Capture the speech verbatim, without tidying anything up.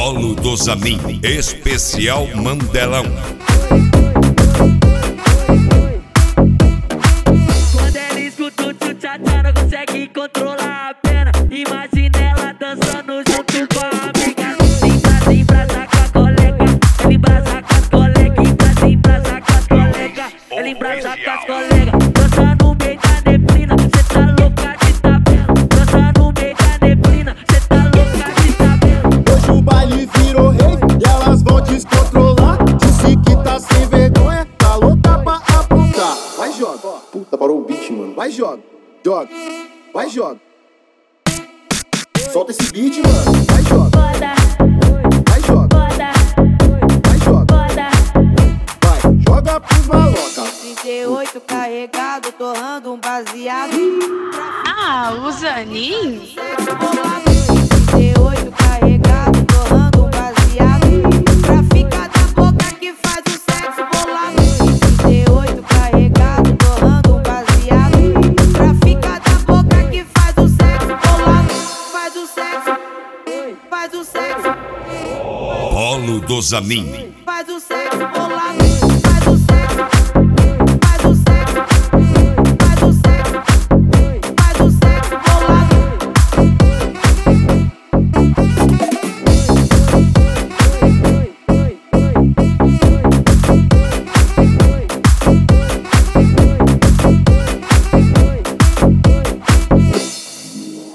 Polo do Zamin, especial Mandelão. Quando ela escuta o tchutchá, não consegue controlar a pena. Imagina ela dançando junto com a amiga. Embrasa, embrasa com a colega. Ela embrasa com as colegas. Embrasa, embrasa com as colegas. Ela embrasa com as colegas. Dança no meio da neblina, cê tá louca de tabela. Dança no meio da neblina, cê tá louca de tabela. Hoje o baile virou rei e elas vão descontrolar. Disse que tá sem vergonha, tá louca pra aprontar. Vai, joga. Puta, parou o beat, mano. Vai, joga. Joga. Vai, joga. Solta esse beat, mano. Vai, joga. Vai, joga. Vai, joga. Vai, joga pros maloca. trinta e oito carregado, torrando um baseado. Ah, o Zanin? trinta e oito carregado, torrando um baseado. Pra ficar da boca que faz o sexo bolado. trinta e oito carregado, torrando um baseado. Pra ficar da boca que faz o sexo bolado. Faz o sexo, faz o sexo. Polo do Zamin.